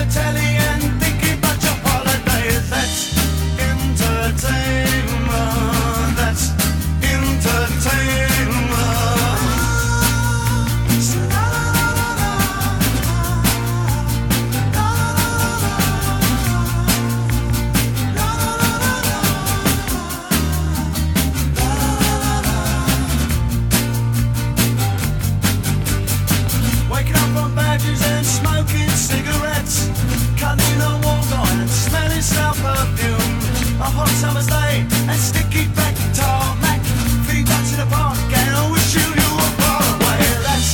telly and thinking about your holidays. That's entertainment. That's entertainment. Waking up on badges and smoking cigarettes, cutting a walk on and smelling stale perfume. A hot summer's day and sticky back tarmac, feet back to the park and I wish you were far away. That's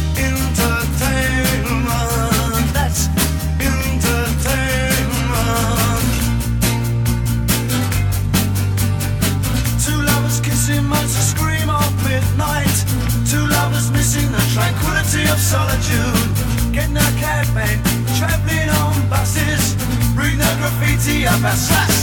entertainment. That's entertainment. Two lovers kissing months a scream of midnight. Two lovers missing the tranquility of solitude. Getting a cab man, travelling on buses, reading the graffiti about slash